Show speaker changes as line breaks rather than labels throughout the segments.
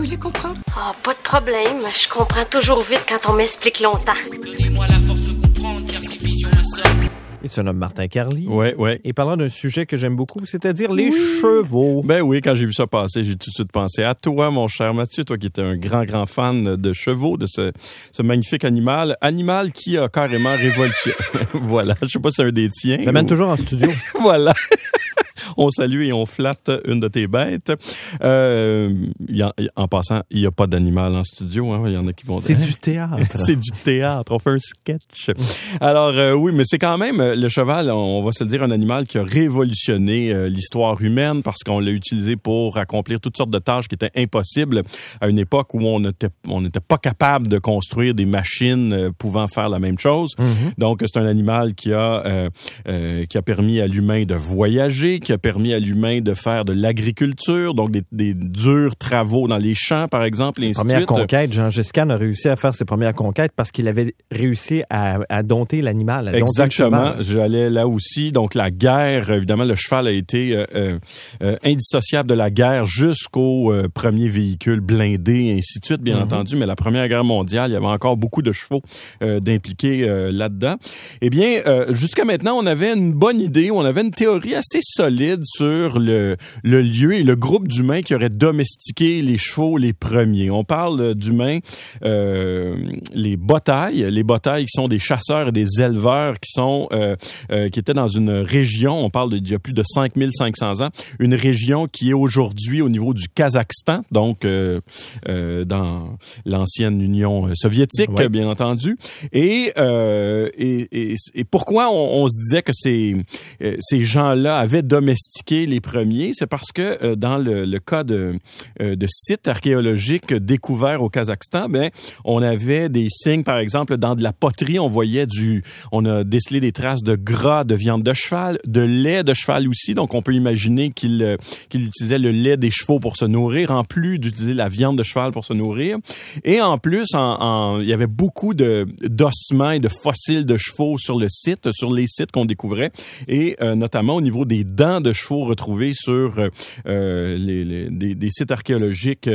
voulez comprendre?
Ah, pas de problème. Je comprends toujours vite quand on m'explique longtemps.
Donnez-moi la force de comprendre, car ces visions me semblent.
Il se nomme Martin Carly.
Ouais.
Et parlant d'un sujet que j'aime beaucoup, c'est-à-dire les chevaux.
Ben oui, quand j'ai vu ça passer, j'ai tout de suite pensé à toi, mon cher Mathieu, toi qui étais un grand fan de chevaux, de ce magnifique animal qui a carrément révolutionné. Voilà, je sais pas si c'est un des tiens.
Je l'amène toujours en studio.
Voilà. On salue et on flatte une de tes bêtes. En passant, il n'y a pas d'animal en studio. Hein. Il y en a qui vont dire...
C'est du théâtre.
C'est du théâtre. On fait un sketch. Alors, oui, mais c'est quand même, le cheval, on va se le dire, un animal qui a révolutionné l'histoire humaine parce qu'on l'a utilisé pour accomplir toutes sortes de tâches qui étaient impossibles à une époque où on n'était pas capable de construire des machines pouvant faire la même chose. Mm-hmm. Donc, c'est un animal qui a permis à l'humain de voyager, qui a permis à l'humain de faire de l'agriculture, donc des durs travaux dans les champs, par exemple, et ainsi de suite.
Première conquête, Jean Giscard a réussi à faire ses premières conquêtes parce qu'il avait réussi à dompter l'animal, à dompter
Exactement,
le cheval.
J'allais là aussi. Donc la guerre, évidemment, le cheval a été indissociable de la guerre jusqu'au premier véhicule blindé, et ainsi de suite, bien entendu. Mais la Première Guerre mondiale, il y avait encore beaucoup de chevaux d'impliqués là-dedans. Eh bien, jusqu'à maintenant, on avait une bonne idée, on avait une théorie assez solide sur le lieu et le groupe d'humains qui auraient domestiqué les chevaux les premiers. On parle d'humains, les botailles qui sont des chasseurs et des éleveurs qui étaient dans une région, on parle d'il y a plus de 5500 ans, une région qui est aujourd'hui au niveau du Kazakhstan, donc dans l'ancienne Union soviétique, ouais. Bien entendu. Et pourquoi on se disait que ces gens-là avaient domestiqué les premiers, c'est parce que dans le cas de sites archéologiques découverts au Kazakhstan, ben on avait des signes, par exemple, dans de la poterie, on a décelé des traces de gras de viande de cheval, de lait de cheval aussi, donc on peut imaginer qu'il utilisait le lait des chevaux pour se nourrir, en plus d'utiliser la viande de cheval pour se nourrir. Et en plus, il y avait beaucoup d'ossements et de fossiles de chevaux sur les sites qu'on découvrait, et notamment au niveau des dents de chevaux retrouvés sur des sites archéologiques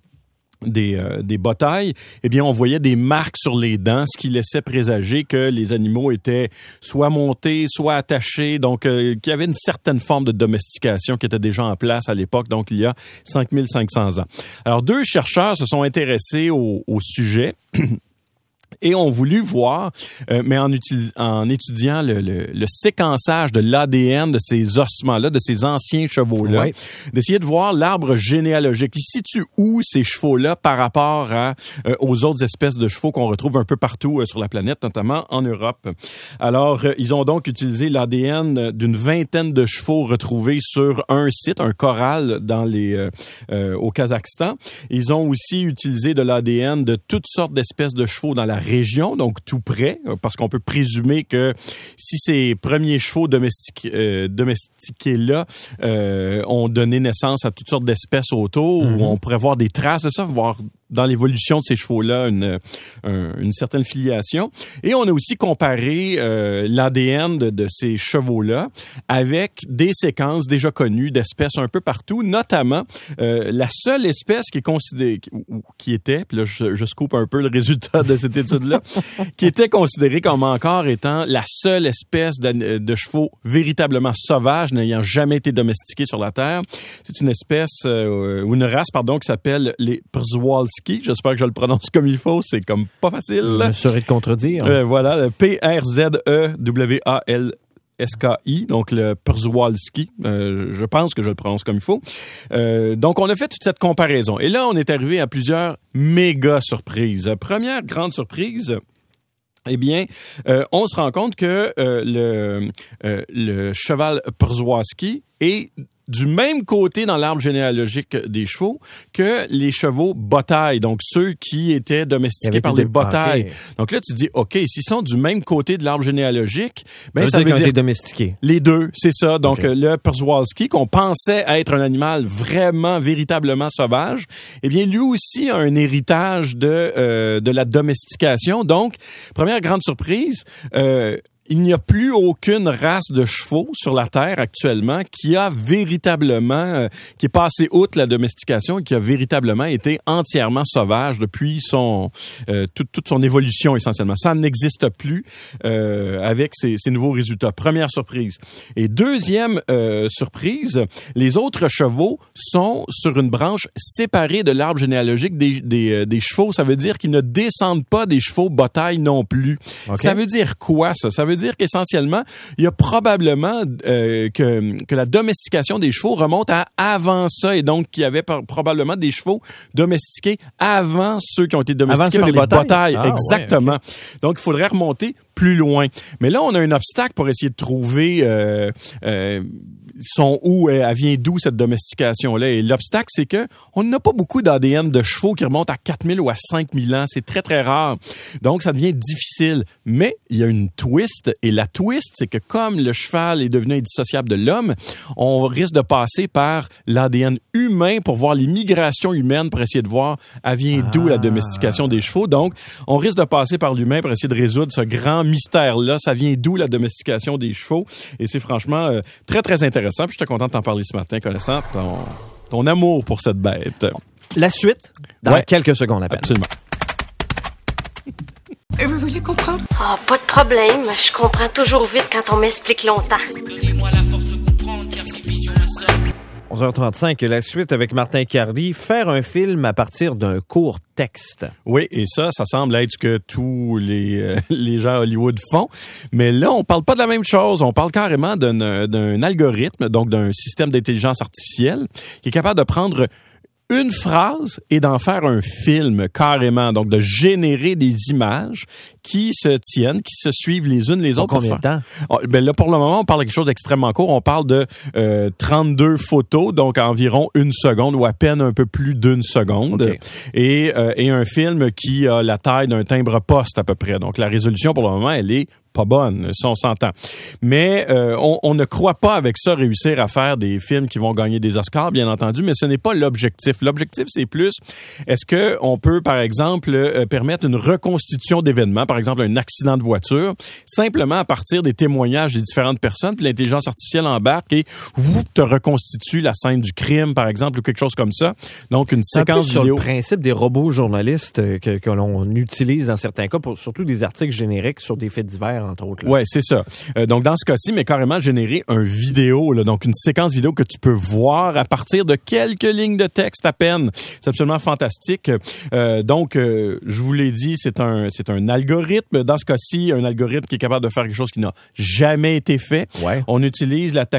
des botailles, eh bien, on voyait des marques sur les dents, ce qui laissait présager que les animaux étaient soit montés, soit attachés, donc qu'il y avait une certaine forme de domestication qui était déjà en place à l'époque, donc il y a 5500 ans. Alors, 2 chercheurs se sont intéressés au sujet et ont voulu voir, mais en étudiant le séquençage de l'ADN de ces ossements-là, de ces anciens chevaux-là, ouais. D'essayer de voir l'arbre généalogique. Il situe où ces chevaux-là par rapport aux autres espèces de chevaux qu'on retrouve un peu partout sur la planète, notamment en Europe. Alors, ils ont donc utilisé l'ADN d'une vingtaine de chevaux retrouvés sur un site, un corral au Kazakhstan. Ils ont aussi utilisé de l'ADN de toutes sortes d'espèces de chevaux dans la région, donc tout près, parce qu'on peut présumer que si ces premiers chevaux domestiqués-là ont donné naissance à toutes sortes d'espèces autour, où on pourrait voir des traces de ça, voir dans l'évolution de ces chevaux-là une certaine filiation. Et on a aussi comparé l'ADN de ces chevaux-là avec des séquences déjà connues d'espèces un peu partout, notamment la seule espèce qui est considérée, qui était, puis là je scoop un peu le résultat de cette étude-là, qui était considérée comme encore étant la seule espèce de chevaux véritablement sauvages n'ayant jamais été domestiqués sur la Terre. C'est une espèce, ou une race, pardon, qui s'appelle les Przewalski. J'espère que je le prononce comme il faut. C'est comme pas facile.
Je me serais de contredire.
Voilà, le Przewalski, donc le Przewalski. Je pense que je le prononce comme il faut. Donc, on a fait toute cette comparaison. Et là, on est arrivé à plusieurs méga surprises. Première grande surprise, eh bien, on se rend compte que le cheval Przewalski est du même côté dans l'arbre généalogique des chevaux que les chevaux botailles, donc ceux qui étaient domestiqués par les botailles. Okay. Donc là, tu dis, OK, s'ils sont du même côté de l'arbre généalogique, ben ça veut dire qu'ils ont été
domestiqués.
Les deux, c'est ça. Donc le Przewalski, qu'on pensait être un animal vraiment, véritablement sauvage, eh bien, lui aussi a un héritage de la domestication. Donc, première grande surprise, il n'y a plus aucune race de chevaux sur la Terre actuellement qui a véritablement, qui est passé outre la domestication et qui a véritablement été entièrement sauvage depuis toute son évolution essentiellement. Ça n'existe plus avec ces nouveaux résultats. Première surprise. Et deuxième surprise, les autres chevaux sont sur une branche séparée de l'arbre généalogique des chevaux. Ça veut dire qu'ils ne descendent pas des chevaux bataille non plus. Okay. Ça veut dire quoi, ça? Ça veut dire qu'essentiellement, il y a probablement que la domestication des chevaux remonte à avant ça, et donc qu'il y avait probablement des chevaux domestiqués avant ceux qui ont été domestiqués par les batailles. Exactement. Ouais, okay. Donc, il faudrait remonter plus loin. Mais là, on a un obstacle pour essayer de trouver elle vient d'où cette domestication-là. Et l'obstacle, c'est que on n'a pas beaucoup d'ADN de chevaux qui remontent à 4000 ou à 5000 ans. C'est très, très rare. Donc, ça devient difficile. Mais il y a une twist. Et la twist, c'est que comme le cheval est devenu indissociable de l'homme, on risque de passer par l'ADN humain pour voir les migrations humaines, pour essayer de voir elle vient d'où la domestication des chevaux. Donc, on risque de passer par l'humain pour essayer de résoudre ce grand mystère-là. Ça vient d'où la domestication des chevaux? Et c'est franchement très, très intéressant. Puis je suis content de t'en parler ce matin, connaissant ton amour pour cette bête.
La suite, dans quelques secondes à peine.
Absolument.
Et vous voulez comprendre?
Pas de problème. Je comprends toujours vite quand on m'explique longtemps.
Donnez-moi la force de comprendre, car c'est vision ma sœur.
11h35, la suite avec Martin Cardy, faire un film à partir d'un court texte.
Oui, et ça semble être ce que tous les gens à Hollywood font. Mais là, on parle pas de la même chose. On parle carrément d'un algorithme, donc d'un système d'intelligence artificielle qui est capable de prendre une phrase et d'en faire un film carrément, donc de générer des images qui se tiennent, qui se suivent les unes les autres.
Combien de temps?
Ben là, pour le moment, on parle de quelque chose d'extrêmement court. On parle de 32 photos, donc environ 1 seconde ou à peine un peu plus d'1 seconde. Okay. Et un film qui a la taille d'un timbre-poste à peu près. Donc la résolution, pour le moment, elle est pas bonne, ça on s'entend. Mais on ne croit pas avec ça réussir à faire des films qui vont gagner des Oscars, bien entendu, mais ce n'est pas l'objectif. L'objectif, c'est plus, est-ce que on peut, par exemple, permettre une reconstitution d'événements, par exemple un accident de voiture, simplement à partir des témoignages des différentes personnes, puis l'intelligence artificielle embarque et te reconstitue la scène du crime, par exemple, ou quelque chose comme ça. Donc, une séquence vidéo.
Sur le principe des robots journalistes que l'on utilise dans certains cas, pour surtout des articles génériques sur des faits divers, entre autres.
Ouais, c'est ça. Donc, dans ce cas-ci, mais carrément générer un vidéo, là, donc une séquence vidéo que tu peux voir à partir de quelques lignes de texte à peine. C'est absolument fantastique. Donc, je vous l'ai dit, c'est un algorithme. Dans ce cas-ci, un algorithme qui est capable de faire quelque chose qui n'a jamais été fait. Ouais. On utilise la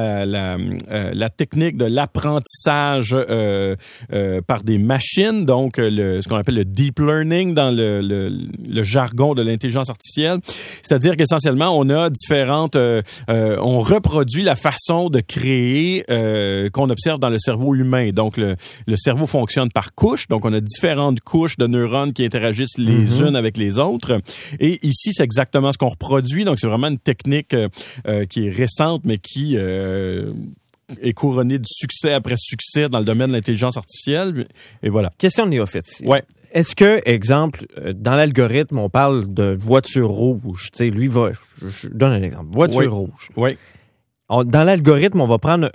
technique de l'apprentissage par des machines, donc ce qu'on appelle le deep learning dans le jargon de l'intelligence artificielle. C'est-à-dire qu'essentiellement, on a différentes... on reproduit la façon de créer qu'on observe dans le cerveau humain. Donc, le cerveau fonctionne par couches. Donc, on a différentes couches de neurones qui interagissent les unes avec les autres. Et ici, c'est exactement ce qu'on reproduit. Donc, c'est vraiment une technique qui est récente, mais qui... est couronnée de succès après succès dans le domaine de l'intelligence artificielle. Et voilà.
Question de néophyte.
Ouais.
Est-ce que, exemple, dans l'algorithme, on parle de voiture rouge? Tu sais, lui va... Je donne un exemple. Voiture rouge.
Oui.
Dans l'algorithme, on va prendre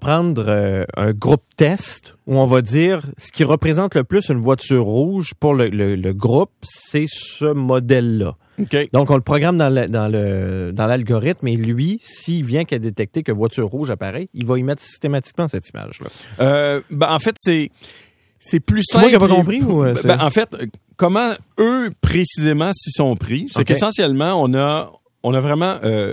un groupe test où on va dire ce qui représente le plus une voiture rouge pour le groupe, c'est ce modèle-là.
Okay.
Donc, on le programme dans l'algorithme et lui, s'il vient qu'à détecter que voiture rouge apparaît, il va y mettre systématiquement cette image-là.
En fait, c'est plus simple.
C'est moi qui n'ai pas compris ou
en fait, comment eux précisément s'y sont pris, c'est qu'essentiellement, on a vraiment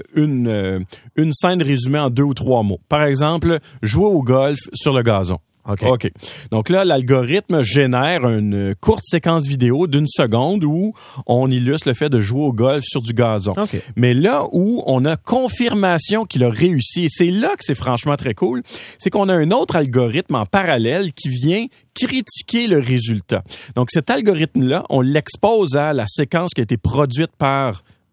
une scène résumée en 2 ou 3 mots. Par exemple, jouer au golf sur le gazon. OK. Donc là, l'algorithme génère une courte séquence vidéo d'1 seconde où on illustre le fait de jouer au golf sur du gazon. Okay. Mais là où on a confirmation qu'il a réussi, et c'est là que c'est franchement très cool, c'est qu'on a un autre algorithme en parallèle qui vient critiquer le résultat. Donc cet algorithme-là, on l'expose à la séquence qui a été produite par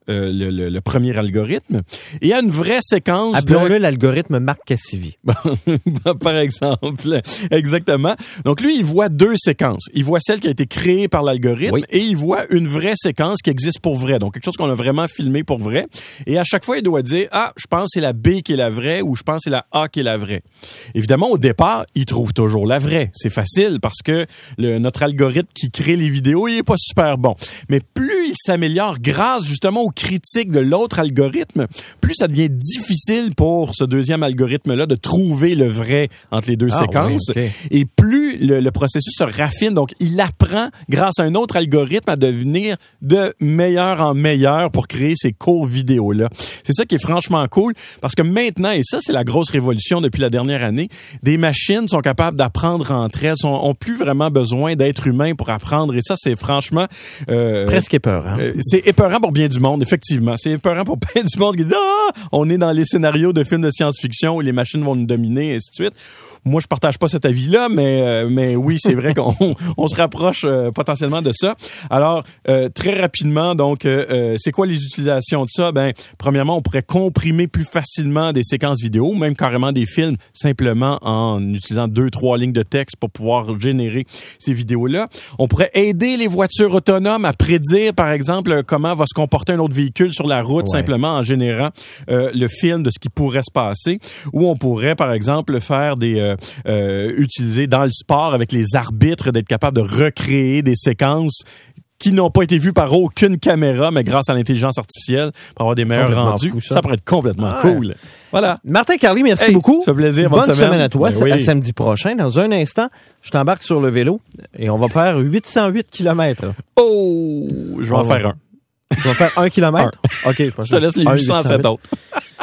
le premier algorithme. Et il y a une vraie séquence
Appelons-le l'algorithme Marc Cassivi.
Par exemple. Exactement. Donc, lui, il voit 2 séquences. Il voit celle qui a été créée par l'algorithme et il voit une vraie séquence qui existe pour vrai. Donc, quelque chose qu'on a vraiment filmé pour vrai. Et à chaque fois, il doit dire, je pense que c'est la B qui est la vraie ou je pense que c'est la A qui est la vraie. Évidemment, au départ, il trouve toujours la vraie. C'est facile parce que notre algorithme qui crée les vidéos, il est pas super bon. Mais plus il s'améliore grâce justement aux critiques de l'autre algorithme, plus ça devient difficile pour ce deuxième algorithme-là de trouver le vrai entre les 2 séquences. Oui, okay. Et plus le processus se raffine, donc il apprend grâce à un autre algorithme à devenir de meilleur en meilleur pour créer ces courts vidéos-là. C'est ça qui est franchement cool parce que maintenant, et ça c'est la grosse révolution depuis la dernière année, des machines sont capables d'apprendre entre elles, ont plus vraiment besoin d'être humains pour apprendre et ça c'est franchement...
presque épeurant.
C'est épeurant pour bien du monde, effectivement. C'est épeurant pour bien du monde qui dit on est dans les scénarios de films de science-fiction où les machines vont nous dominer et ainsi de suite. Moi, je partage pas cet avis-là, mais oui, c'est vrai qu'on se rapproche potentiellement de ça. Alors, très rapidement, donc, c'est quoi les utilisations de ça? Premièrement, on pourrait comprimer plus facilement des séquences vidéo, même carrément des films, simplement en utilisant 2-3 lignes de texte pour pouvoir générer ces vidéos-là. On pourrait aider les voitures autonomes à prédire, par exemple, comment va se comporter un autre véhicule sur la route, simplement en générant le film de ce qui pourrait se passer. Ou on pourrait, par exemple, faire utiliser dans le sport avec les arbitres, d'être capable de recréer des séquences qui n'ont pas été vues par aucune caméra, mais grâce à l'intelligence artificielle, pour avoir des meilleurs rendus. Ça pourrait être complètement cool. Voilà.
Martin Carly, merci beaucoup.
Ça fait plaisir.
Bonne semaine à toi. À samedi prochain. Dans un instant, je t'embarque sur le vélo et on va faire 808 km.
Oh! Je vais en faire un.
Tu vas faire 1 kilomètre? OK.
Je te laisse les 807 autres.